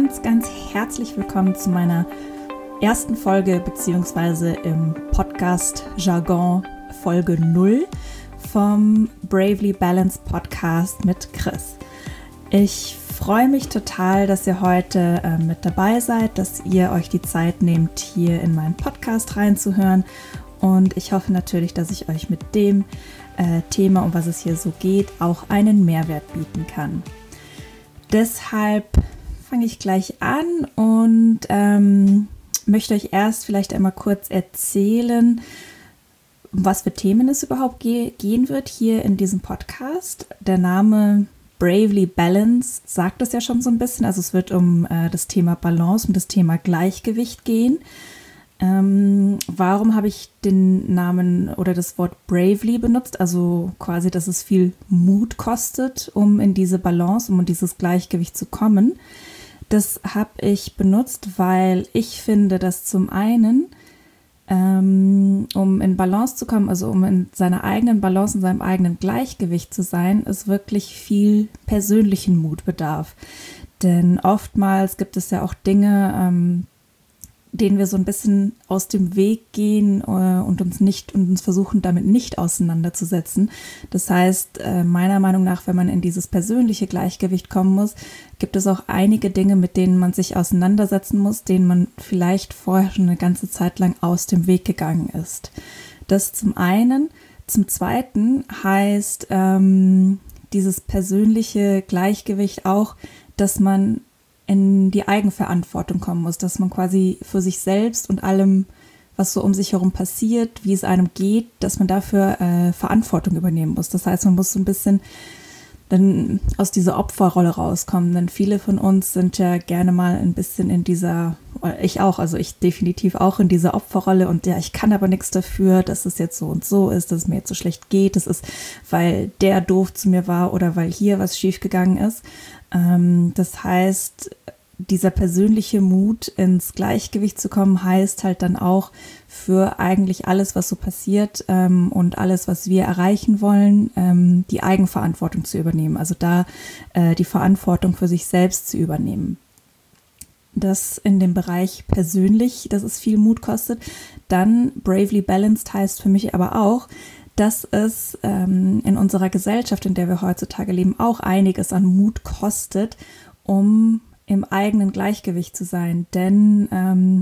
ganz, ganz herzlich willkommen zu meiner ersten Folge beziehungsweise im Podcast-Jargon Folge 0 vom Bravely Balanced Podcast mit Chris. Ich freue mich total, dass ihr heute mit dabei seid, dass ihr euch die Zeit nehmt, hier in meinen Podcast reinzuhören, und ich hoffe natürlich, dass ich euch mit dem Thema, um was es hier so geht, auch einen Mehrwert bieten kann. Deshalb fange ich gleich an und möchte euch erst vielleicht einmal kurz erzählen, um was für Themen es überhaupt gehen wird hier in diesem Podcast. Der Name Bravely Balanced sagt es ja schon so ein bisschen. Also es wird um das Thema Balance, um das Thema Gleichgewicht gehen. Warum habe ich den Namen oder das Wort Bravely benutzt? Also quasi, dass es viel Mut kostet, um in diese Balance, um in dieses Gleichgewicht zu kommen. Das habe ich benutzt, weil ich finde, dass zum einen, um in Balance zu kommen, also um in seiner eigenen Balance, in seinem eigenen Gleichgewicht zu sein, es wirklich viel persönlichen Mut bedarf. Denn oftmals gibt es ja auch Dinge, denen wir so ein bisschen aus dem Weg gehen und uns versuchen, damit nicht auseinanderzusetzen. Das heißt, meiner Meinung nach, wenn man in dieses persönliche Gleichgewicht kommen muss, gibt es auch einige Dinge, mit denen man sich auseinandersetzen muss, denen man vielleicht vorher schon eine ganze Zeit lang aus dem Weg gegangen ist. Das zum einen. Zum zweiten heißt dieses persönliche Gleichgewicht auch, dass man in die Eigenverantwortung kommen muss, dass man quasi für sich selbst und allem, was so um sich herum passiert, wie es einem geht, dass man dafür Verantwortung übernehmen muss. Das heißt, man muss so ein bisschen dann aus dieser Opferrolle rauskommen, denn viele von uns sind ja gerne mal ein bisschen in dieser, ich auch, also ich definitiv auch in dieser Opferrolle, und ja, ich kann aber nichts dafür, dass es jetzt so und so ist, dass es mir jetzt so schlecht geht, das ist, weil der doof zu mir war oder weil hier was schiefgegangen ist. Das heißt, dieser persönliche Mut, ins Gleichgewicht zu kommen, heißt halt dann auch, für eigentlich alles, was so passiert und alles, was wir erreichen wollen, die Eigenverantwortung zu übernehmen. Also da die Verantwortung für sich selbst zu übernehmen. Das in dem Bereich persönlich, dass es viel Mut kostet. Dann Bravely Balanced heißt für mich aber auch, dass es in unserer Gesellschaft, in der wir heutzutage leben, auch einiges an Mut kostet, um im eigenen Gleichgewicht zu sein. Denn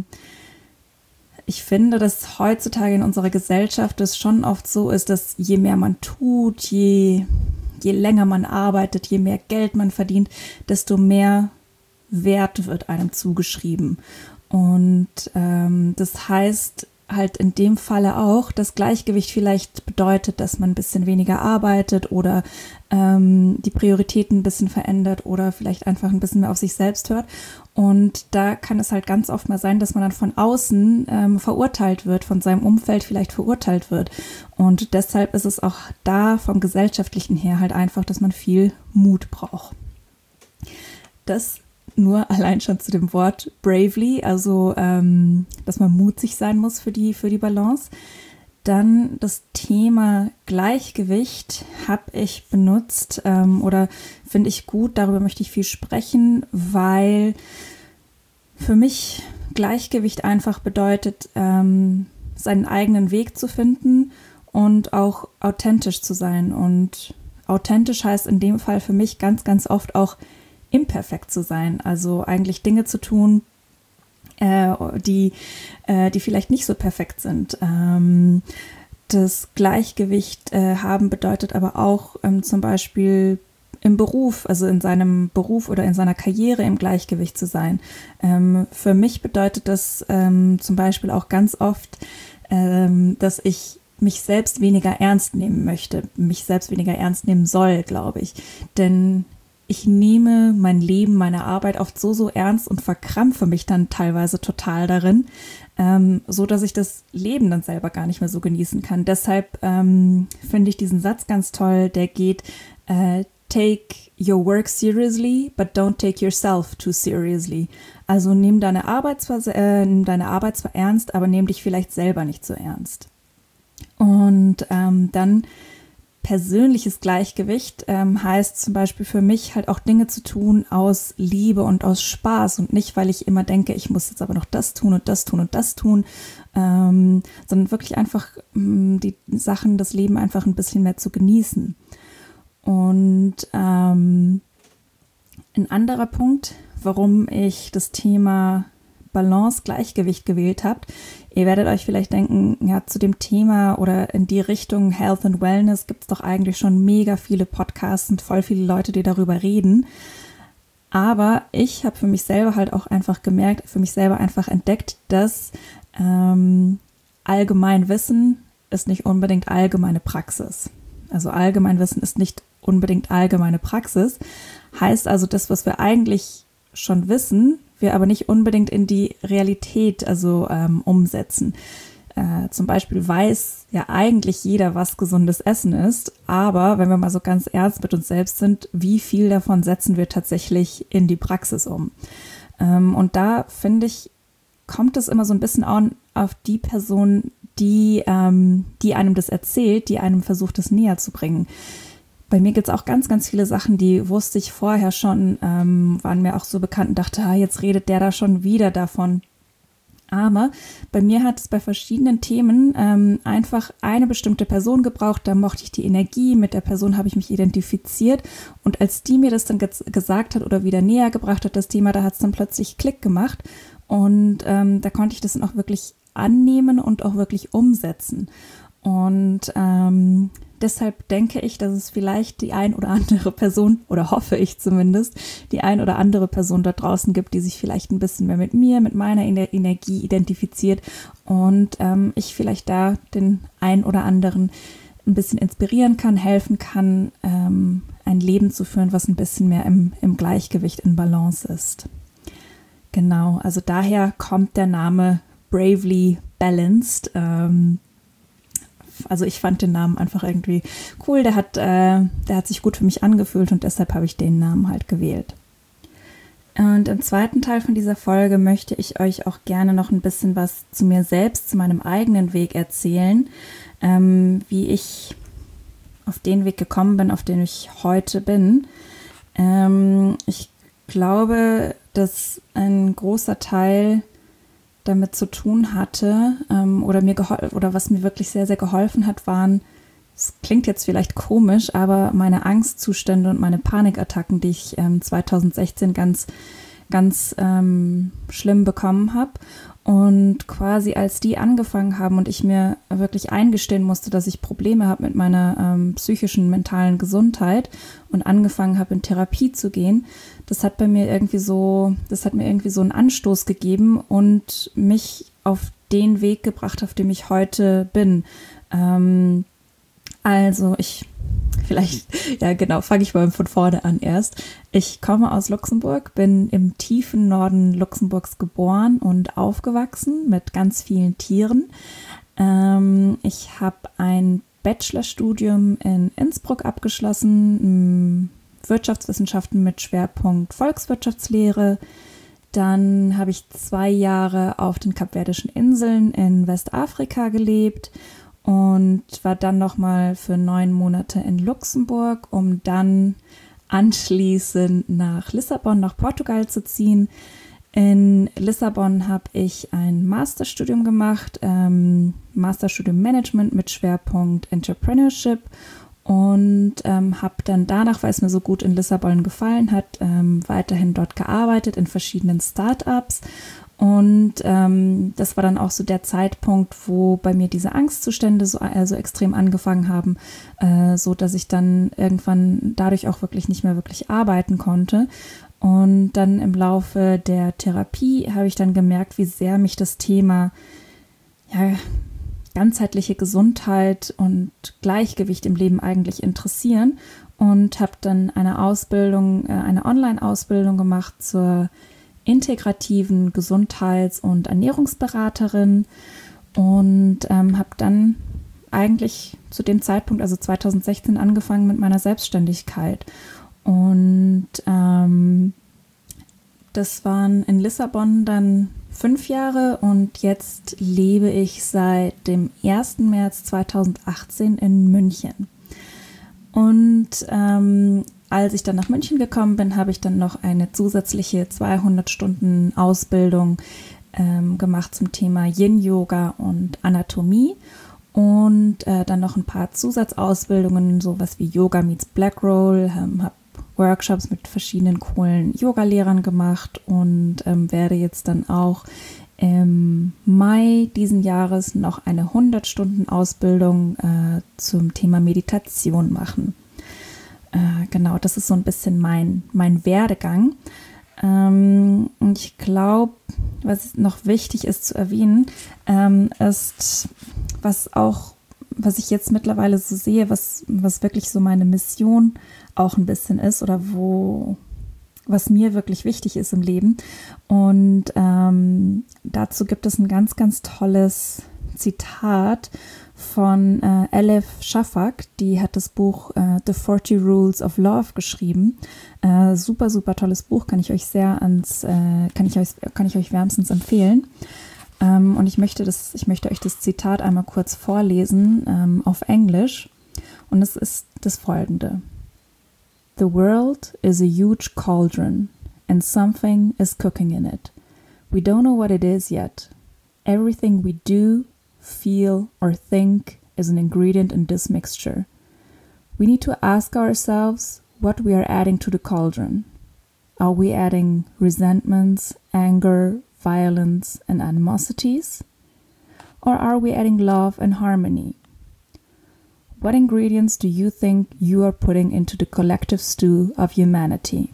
ich finde, dass heutzutage in unserer Gesellschaft es schon oft so ist, dass je mehr man tut, je länger man arbeitet, je mehr Geld man verdient, desto mehr Wert wird einem zugeschrieben. Und das heißt halt in dem Falle auch, das Gleichgewicht vielleicht bedeutet, dass man ein bisschen weniger arbeitet oder die Prioritäten ein bisschen verändert oder vielleicht einfach ein bisschen mehr auf sich selbst hört. Und da kann es halt ganz oft mal sein, dass man dann von außen verurteilt wird, von seinem Umfeld vielleicht verurteilt wird. Und deshalb ist es auch da vom Gesellschaftlichen her halt einfach, dass man viel Mut braucht. Das nur allein schon zu dem Wort Bravely, also dass man mutig sein muss für die Balance. Dann das Thema Gleichgewicht habe ich benutzt oder finde ich gut, darüber möchte ich viel sprechen, weil für mich Gleichgewicht einfach bedeutet, seinen eigenen Weg zu finden und auch authentisch zu sein. Und authentisch heißt in dem Fall für mich ganz, ganz oft auch imperfekt zu sein, also eigentlich Dinge zu tun, die vielleicht nicht so perfekt sind. Das Gleichgewicht haben bedeutet aber auch zum Beispiel im Beruf, also in seinem Beruf oder in seiner Karriere im Gleichgewicht zu sein. Für mich bedeutet das zum Beispiel auch ganz oft, dass ich mich selbst weniger ernst nehmen möchte, mich selbst weniger ernst nehmen soll, glaube ich. Denn ich nehme mein Leben, meine Arbeit oft so ernst und verkrampfe mich dann teilweise total darin, so dass ich das Leben dann selber gar nicht mehr so genießen kann. Deshalb finde ich diesen Satz ganz toll, der geht, take your work seriously, but don't take yourself too seriously. Also nimm deine Arbeit zwar ernst, aber nimm dich vielleicht selber nicht so ernst. Und dann persönliches Gleichgewicht heißt zum Beispiel für mich halt auch Dinge zu tun aus Liebe und aus Spaß und nicht, weil ich immer denke, ich muss jetzt aber noch das tun und das tun und das tun, sondern wirklich einfach die Sachen, das Leben einfach ein bisschen mehr zu genießen. Und ein anderer Punkt, warum ich das Thema Balance, Gleichgewicht gewählt habe. Ihr werdet euch vielleicht denken, ja, zu dem Thema oder in die Richtung Health and Wellness gibt es doch eigentlich schon mega viele Podcasts und voll viele Leute, die darüber reden. Aber ich habe für mich selber halt auch einfach gemerkt, für mich selber einfach entdeckt, dass Allgemeinwissen ist nicht unbedingt allgemeine Praxis. Also Allgemeinwissen ist nicht unbedingt allgemeine Praxis. Heißt also, das, was wir eigentlich schon wissen, wir aber nicht unbedingt in die Realität umsetzen. Zum Beispiel weiß ja eigentlich jeder, was gesundes Essen ist, aber wenn wir mal so ganz ernst mit uns selbst sind, wie viel davon setzen wir tatsächlich in die Praxis um? Und da finde ich, kommt es immer so ein bisschen auf die Person, die einem das erzählt, die einem versucht, es näher zu bringen. Bei mir gibt es auch ganz, ganz viele Sachen, die wusste ich vorher schon, waren mir auch so bekannt und dachte, jetzt redet der da schon wieder davon. Aber bei mir hat es bei verschiedenen Themen einfach eine bestimmte Person gebraucht, da mochte ich die Energie, mit der Person habe ich mich identifiziert und als die mir das dann gesagt hat oder wieder näher gebracht hat, das Thema, da hat es dann plötzlich Klick gemacht und da konnte ich das dann auch wirklich annehmen und auch wirklich umsetzen. Und deshalb denke ich, dass es vielleicht die ein oder andere Person, oder hoffe ich zumindest, die ein oder andere Person da draußen gibt, die sich vielleicht ein bisschen mehr mit mir, mit meiner Energie identifiziert und ich vielleicht da den ein oder anderen ein bisschen inspirieren kann, helfen kann, ein Leben zu führen, was ein bisschen mehr im Gleichgewicht, in Balance ist. Genau, also daher kommt der Name Bravely Balanced. Also ich fand den Namen einfach irgendwie cool, der hat sich gut für mich angefühlt und deshalb habe ich den Namen halt gewählt. Und im zweiten Teil von dieser Folge möchte ich euch auch gerne noch ein bisschen was zu mir selbst, zu meinem eigenen Weg erzählen, wie ich auf den Weg gekommen bin, auf den ich heute bin. Ich glaube, dass ein großer Teil damit zu tun hatte oder was mir wirklich sehr, sehr geholfen hat, waren, es klingt jetzt vielleicht komisch, aber meine Angstzustände und meine Panikattacken, die ich 2016 ganz, ganz schlimm bekommen habe. Und quasi als die angefangen haben und ich mir wirklich eingestehen musste, dass ich Probleme habe mit meiner psychischen, mentalen Gesundheit und angefangen habe, in Therapie zu gehen, das hat mir irgendwie so einen Anstoß gegeben und mich auf den Weg gebracht, auf dem ich heute bin. Fange ich mal von vorne an erst. Ich komme aus Luxemburg, bin im tiefen Norden Luxemburgs geboren und aufgewachsen mit ganz vielen Tieren. Ich habe ein Bachelorstudium in Innsbruck abgeschlossen, Wirtschaftswissenschaften mit Schwerpunkt Volkswirtschaftslehre. Dann habe ich 2 Jahre auf den Kapverdischen Inseln in Westafrika gelebt und war dann nochmal für 9 Monate in Luxemburg, um dann anschließend nach Lissabon, nach Portugal zu ziehen. In Lissabon habe ich ein Masterstudium gemacht, Masterstudium Management mit Schwerpunkt Entrepreneurship und habe dann danach, weil es mir so gut in Lissabon gefallen hat, weiterhin dort gearbeitet in verschiedenen Startups. Und das war dann auch so der Zeitpunkt, wo bei mir diese Angstzustände so extrem angefangen haben, so dass ich dann irgendwann dadurch auch wirklich nicht mehr wirklich arbeiten konnte. Und dann im Laufe der Therapie habe ich dann gemerkt, wie sehr mich das Thema ganzheitliche Gesundheit und Gleichgewicht im Leben eigentlich interessieren und habe dann eine Online-Ausbildung gemacht zur integrativen Gesundheits- und Ernährungsberaterin und habe dann eigentlich zu dem Zeitpunkt, also 2016, angefangen mit meiner Selbstständigkeit. Und das waren in Lissabon dann 5 Jahre und jetzt lebe ich seit dem 1. März 2018 in München. Und als ich dann nach München gekommen bin, habe ich dann noch eine zusätzliche 200 Stunden Ausbildung gemacht zum Thema Yin-Yoga und Anatomie. Und dann noch ein paar Zusatzausbildungen, sowas wie Yoga meets Black Roll, habe Workshops mit verschiedenen coolen Yoga-Lehrern gemacht und werde jetzt dann auch im Mai diesen Jahres noch eine 100-Stunden-Ausbildung zum Thema Meditation machen. Genau, das ist so ein bisschen mein Werdegang. Ich glaube, was noch wichtig ist zu erwähnen, ist, was ich jetzt mittlerweile so sehe, was wirklich so meine Mission auch ein bisschen ist oder was mir wirklich wichtig ist im Leben. Und dazu gibt es ein ganz, ganz tolles Zitat von Elif Shafak. Die hat das Buch The 40 Rules of Love geschrieben. Super, super tolles Buch, kann ich euch kann ich euch wärmstens empfehlen. Und ich möchte euch das Zitat einmal kurz vorlesen auf Englisch. Und es ist das folgende: The world is a huge cauldron and something is cooking in it. We don't know what it is yet. Everything we do, feel or think is an ingredient in this mixture. We need to ask ourselves what we are adding to the cauldron. Are we adding resentments, anger, violence and animosities? Or are we adding love and harmony? What ingredients do you think you are putting into the collective stew of humanity?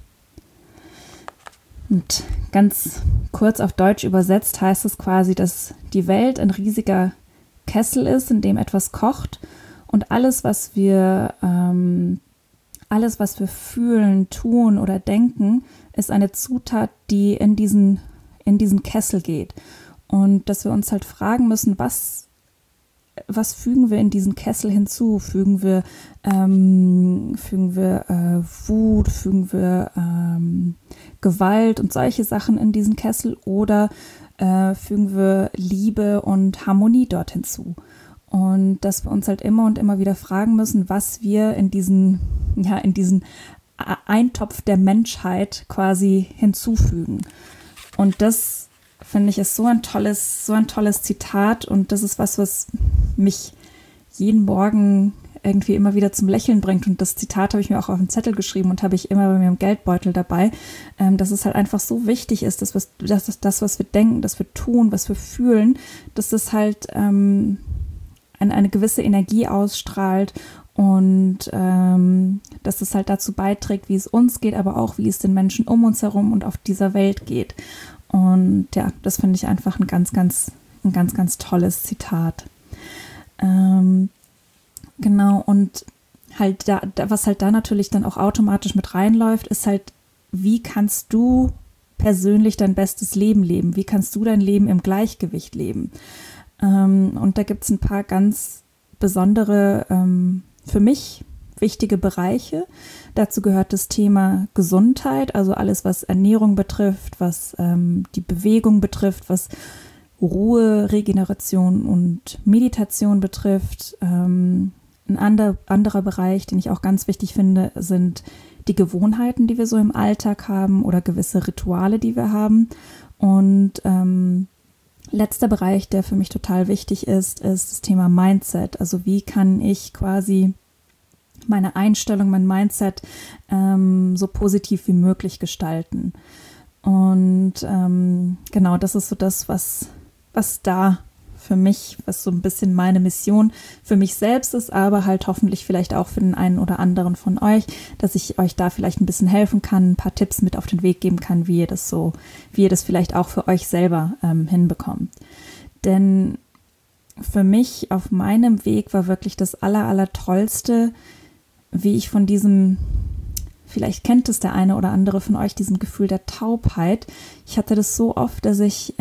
Und ganz kurz auf Deutsch übersetzt heißt es quasi, dass die Welt ein riesiger Kessel ist, in dem etwas kocht und alles, was wir fühlen, tun oder denken, ist eine Zutat, die in diesen Kessel geht. Und dass wir uns halt fragen müssen, was fügen wir in diesen Kessel hinzu? Fügen wir Wut, fügen wir Gewalt und solche Sachen in diesen Kessel oder fügen wir Liebe und Harmonie dort hinzu? Und dass wir uns halt immer und immer wieder fragen müssen, was wir in diesen Eintopf der Menschheit quasi hinzufügen. Und das finde ich ist so ein tolles Zitat und das ist was mich jeden Morgen irgendwie immer wieder zum Lächeln bringt. Und das Zitat habe ich mir auch auf einen Zettel geschrieben und habe ich immer bei mir im Geldbeutel dabei, dass es halt einfach so wichtig ist, dass das, was wir denken, dass wir tun, was wir fühlen, dass das halt eine gewisse Energie ausstrahlt und dass es halt dazu beiträgt, wie es uns geht, aber auch, wie es den Menschen um uns herum und auf dieser Welt geht. Und ja, das finde ich einfach ein ganz, ganz tolles Zitat. Genau, und halt was halt da natürlich dann auch automatisch mit reinläuft, ist halt, wie kannst du persönlich dein bestes Leben leben? Wie kannst du dein Leben im Gleichgewicht leben? Und da gibt es ein paar ganz besondere, für mich wichtige Bereiche. Dazu gehört das Thema Gesundheit, also alles, was Ernährung betrifft, was die Bewegung betrifft, was Ruhe, Regeneration und Meditation betrifft. Ein anderer Bereich, den ich auch ganz wichtig finde, sind die Gewohnheiten, die wir so im Alltag haben oder gewisse Rituale, die wir haben. Und letzter Bereich, der für mich total wichtig ist das Thema Mindset. Also wie kann ich quasi meine Einstellung, mein Mindset so positiv wie möglich gestalten. Und genau, das ist so das, was da für mich, was so ein bisschen meine Mission für mich selbst ist, aber halt hoffentlich vielleicht auch für den einen oder anderen von euch, dass ich euch da vielleicht ein bisschen helfen kann, ein paar Tipps mit auf den Weg geben kann, wie ihr das vielleicht auch für euch selber hinbekommt. Denn für mich auf meinem Weg war wirklich das Allertollste, wie ich von diesem, vielleicht kennt es der eine oder andere von euch, diesem Gefühl der Taubheit. Ich hatte das so oft, dass ich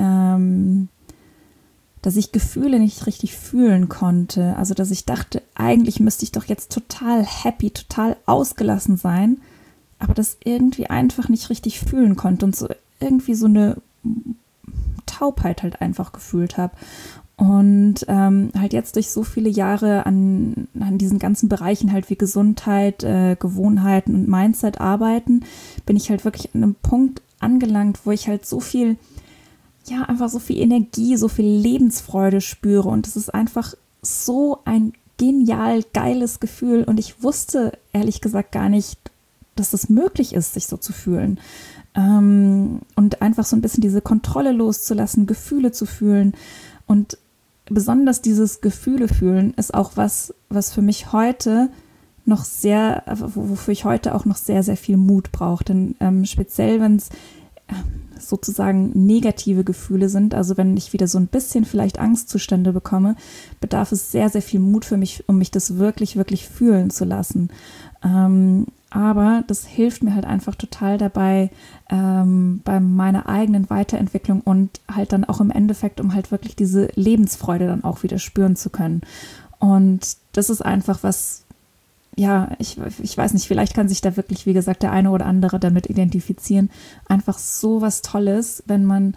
Gefühle nicht richtig fühlen konnte. Also, dass ich dachte, eigentlich müsste ich doch jetzt total happy, total ausgelassen sein, aber das irgendwie einfach nicht richtig fühlen konnte und so irgendwie so eine Taubheit halt einfach gefühlt habe. Und halt jetzt durch so viele Jahre an diesen ganzen Bereichen halt wie Gesundheit, Gewohnheiten und Mindset arbeiten, bin ich halt wirklich an einem Punkt angelangt, wo ich halt so viel, ja, einfach so viel Energie, so viel Lebensfreude spüre. Und es ist einfach so ein genial geiles Gefühl. Und ich wusste ehrlich gesagt gar nicht, dass es möglich ist, sich so zu fühlen. Und einfach so ein bisschen diese Kontrolle loszulassen, Gefühle zu fühlen. Und besonders dieses Gefühle fühlen ist auch was für mich heute noch sehr, wofür ich heute auch noch sehr, sehr viel Mut brauche. Denn speziell, wenn es sozusagen negative Gefühle sind, also wenn ich wieder so ein bisschen vielleicht Angstzustände bekomme, bedarf es sehr, sehr viel Mut für mich, um mich das wirklich, wirklich fühlen zu lassen. Aber das hilft mir halt einfach total dabei, bei meiner eigenen Weiterentwicklung und halt dann auch im Endeffekt, um halt wirklich diese Lebensfreude dann auch wieder spüren zu können. Und das ist einfach was, ja, ich weiß nicht, vielleicht kann sich da wirklich, wie gesagt, der eine oder andere damit identifizieren. Einfach so was Tolles, wenn man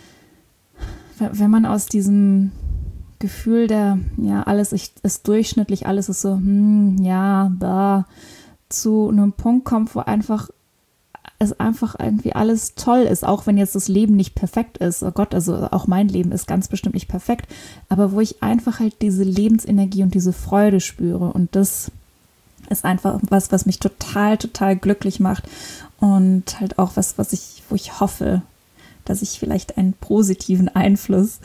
aus diesem Gefühl der, ja, alles ist durchschnittlich, alles ist so, ja, da, zu einem Punkt kommt, wo es einfach irgendwie alles toll ist, auch wenn jetzt das Leben nicht perfekt ist. Oh Gott, also auch mein Leben ist ganz bestimmt nicht perfekt, aber wo ich einfach halt diese Lebensenergie und diese Freude spüre, und das ist einfach was mich total, total glücklich macht und halt auch wo ich hoffe, dass ich vielleicht einen positiven Einfluss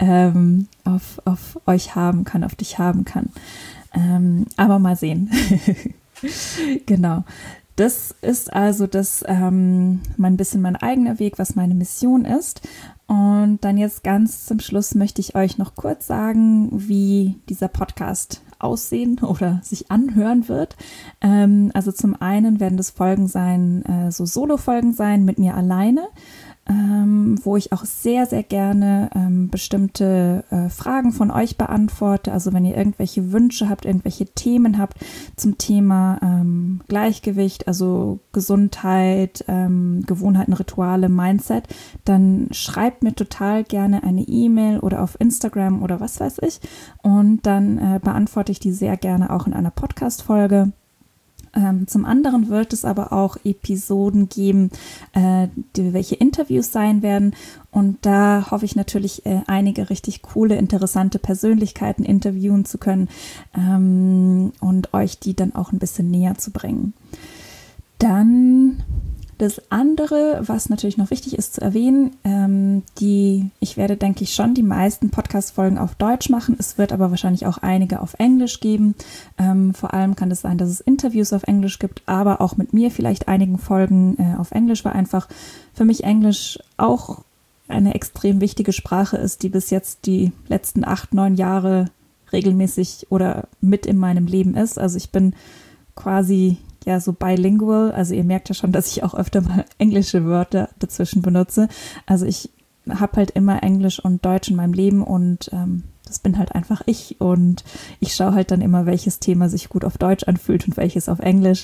auf euch haben kann, auf dich haben kann. Aber mal sehen. Genau. Das ist also ein bisschen mein eigener Weg, was meine Mission ist. Und dann jetzt ganz zum Schluss möchte ich euch noch kurz sagen, wie dieser Podcast aussehen oder sich anhören wird. Also zum einen werden das Folgen sein, so Solo-Folgen sein mit mir alleine, wo ich auch sehr, sehr gerne bestimmte Fragen von euch beantworte. Also wenn ihr irgendwelche Wünsche habt, irgendwelche Themen habt zum Thema Gleichgewicht, also Gesundheit, Gewohnheiten, Rituale, Mindset, dann schreibt mir total gerne eine E-Mail oder auf Instagram oder was weiß ich. Und dann beantworte ich die sehr gerne auch in einer Podcast-Folge. Zum anderen wird es aber auch Episoden geben, welche Interviews sein werden, und da hoffe ich natürlich einige richtig coole, interessante Persönlichkeiten interviewen zu können und euch die dann auch ein bisschen näher zu bringen. Dann das andere, was natürlich noch wichtig ist zu erwähnen, ich werde, denke ich, schon die meisten Podcast-Folgen auf Deutsch machen. Es wird aber wahrscheinlich auch einige auf Englisch geben. Vor allem kann es sein, dass es Interviews auf Englisch gibt, aber auch mit mir vielleicht einigen Folgen auf Englisch, weil einfach für mich Englisch auch eine extrem wichtige Sprache ist, die bis jetzt die letzten 8, 9 Jahre regelmäßig oder mit in meinem Leben ist. Also ich bin quasi ja so bilingual, also ihr merkt ja schon, dass ich auch öfter mal englische Wörter dazwischen benutze. Also ich habe halt immer Englisch und Deutsch in meinem Leben, und das bin halt einfach ich, und ich schaue halt dann immer, welches Thema sich gut auf Deutsch anfühlt und welches auf Englisch.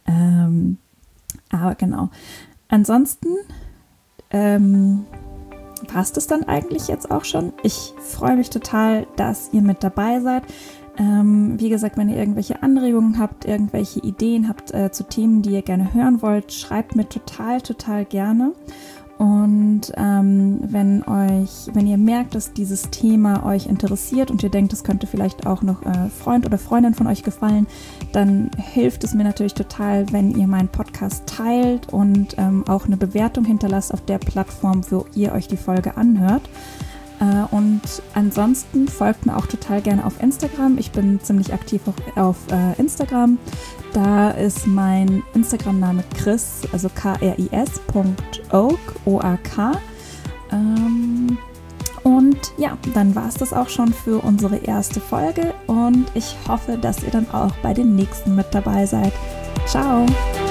Aber genau. Ansonsten passt es dann eigentlich jetzt auch schon. Ich freue mich total, dass ihr mit dabei seid. Wie gesagt, wenn ihr irgendwelche Anregungen habt, irgendwelche Ideen habt zu Themen, die ihr gerne hören wollt, schreibt mir total, total gerne. Und wenn ihr merkt, dass dieses Thema euch interessiert und ihr denkt, es könnte vielleicht auch noch Freund oder Freundin von euch gefallen, dann hilft es mir natürlich total, wenn ihr meinen Podcast teilt und auch eine Bewertung hinterlasst auf der Plattform, wo ihr euch die Folge anhört. Und ansonsten folgt mir auch total gerne auf Instagram. Ich bin ziemlich aktiv auch auf Instagram. Da ist mein Instagram-Name Chris, also KRIS.oak, O-A-K. Und ja, dann war es das auch schon für unsere erste Folge, und ich hoffe, dass ihr dann auch bei den nächsten mit dabei seid. Ciao!